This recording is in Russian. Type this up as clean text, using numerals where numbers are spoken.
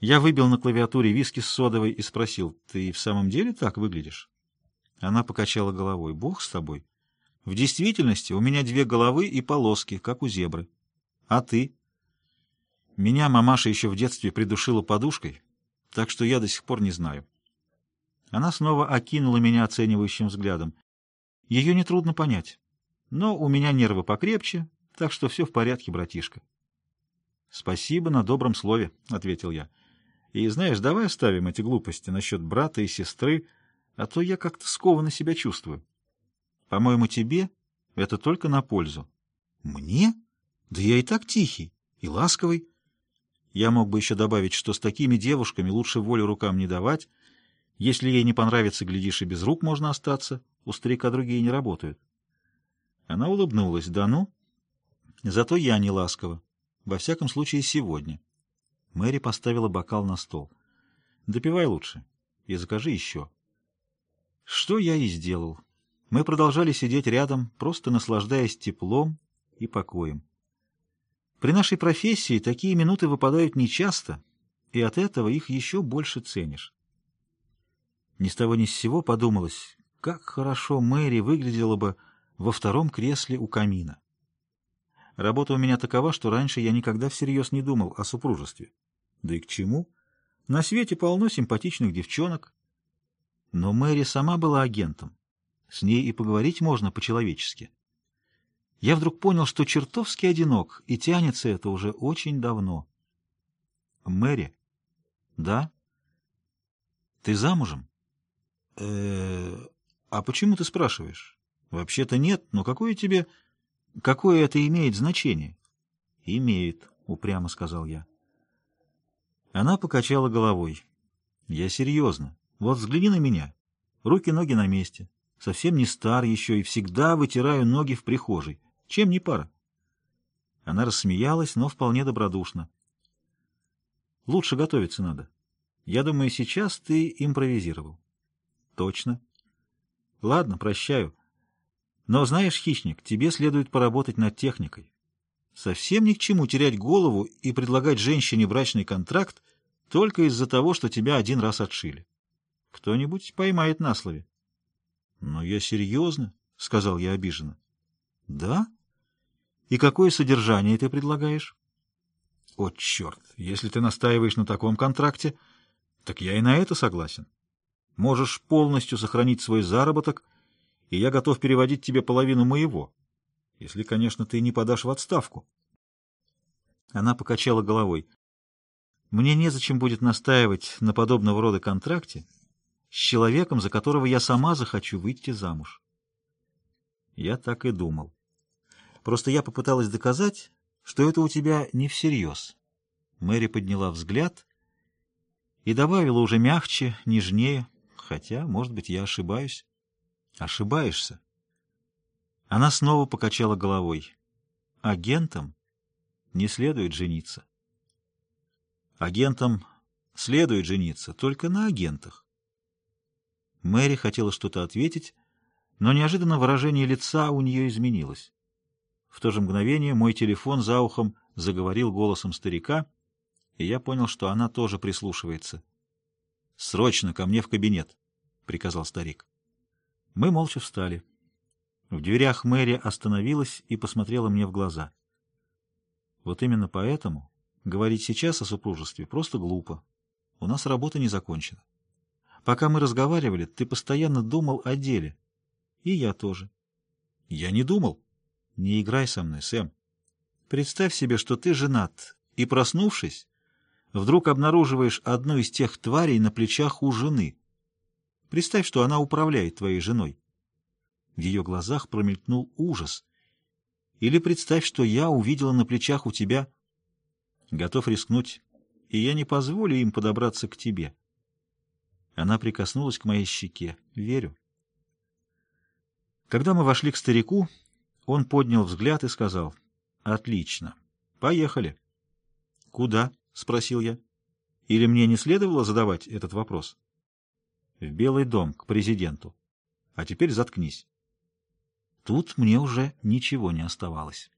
Я выбил на клавиатуре виски с содовой и спросил: «Ты в самом деле так выглядишь?» Она покачала головой. «Бог с тобой. В действительности у меня 2 головы и полоски, как у зебры. А ты?» «Меня мамаша еще в детстве придушила подушкой, так что я до сих пор не знаю». Она снова окинула меня оценивающим взглядом. Ее нетрудно понять. Но у меня нервы покрепче, так что все в порядке, братишка. «Спасибо на добром слове», — ответил я. «И знаешь, давай оставим эти глупости насчет брата и сестры, а то я как-то скованно себя чувствую. По-моему, тебе это только на пользу». «Мне? Да я и так тихий и ласковый». Я мог бы еще добавить, что с такими девушками лучше волю рукам не давать. Если ей не понравится, глядишь, и без рук можно остаться. У старика другие не работают. Она улыбнулась. «Да ну? Зато я не ласкова. Во всяком случае, сегодня». Мэри поставила бокал на стол. «Допивай лучше и закажи еще». Что я и сделал. Мы продолжали сидеть рядом, просто наслаждаясь теплом и покоем. При нашей профессии такие минуты выпадают нечасто, и от этого их еще больше ценишь. Ни с того ни с сего подумалось, как хорошо Мэри выглядела бы во втором кресле у камина. Работа у меня такова, что раньше я никогда всерьез не думал о супружестве. Да и к чему? На свете полно симпатичных девчонок. Но Мэри сама была агентом. С ней и поговорить можно по-человечески. Я вдруг понял, что чертовски одинок, и тянется это уже очень давно. «Мэри?» «Да?» «Ты замужем?» А почему ты спрашиваешь?» «Вообще-то нет, но какое это имеет значение?» «Имеет», — упрямо сказал я. Она покачала головой. «Я серьезно. Вот взгляни на меня. Руки-ноги на месте. Совсем не стар еще и всегда вытираю ноги в прихожей. Чем не пара?» Она рассмеялась, но вполне добродушно. «Лучше готовиться надо. Я думаю, сейчас ты импровизировал». «Точно». «Ладно, прощаю. Но знаешь, хищник, тебе следует поработать над техникой. Совсем ни к чему терять голову и предлагать женщине брачный контракт только из-за того, что тебя один раз отшили. Кто-нибудь поймает на слове». «Но я серьезно», — сказал я обиженно. «Да? И какое содержание ты предлагаешь?» «О, черт! Если ты настаиваешь на таком контракте, так я и на это согласен. Можешь полностью сохранить свой заработок, и я готов переводить тебе половину моего, если, конечно, ты не подашь в отставку». Она покачала головой. «Мне незачем будет настаивать на подобного рода контракте с человеком, за которого я сама захочу выйти замуж». Я так и думал. Просто я попыталась доказать, что это у тебя не всерьез. Мэри подняла взгляд и добавила уже мягче, нежнее, хотя, может быть, я ошибаюсь. Ошибаешься. Она снова покачала головой. Агентам не следует жениться. Агентам следует жениться только на агентах. Мэри хотела что-то ответить, но неожиданно выражение лица у нее изменилось. В то же мгновение мой телефон за ухом заговорил голосом старика, и я понял, что она тоже прислушивается. «Срочно ко мне в кабинет», — приказал старик. Мы молча встали. В дверях Мэри остановилась и посмотрела мне в глаза. «Вот именно поэтому говорить сейчас о супружестве просто глупо. У нас работа не закончена. Пока мы разговаривали, ты постоянно думал о деле. И я тоже». «Я не думал». «Не играй со мной, Сэм. Представь себе, что ты женат, и, проснувшись, вдруг обнаруживаешь одну из тех тварей на плечах у жены. Представь, что она управляет твоей женой». В ее глазах промелькнул ужас. «Или представь, что я увидела на плечах у тебя...» «Готов рискнуть, и я не позволю им подобраться к тебе». Она прикоснулась к моей щеке. «Верю». Когда мы вошли к старику, он поднял взгляд и сказал: «Отлично. Поехали». «Куда?» — спросил я. «Или мне не следовало задавать этот вопрос?» «В Белый дом, к президенту. А теперь заткнись». Тут мне уже ничего не оставалось.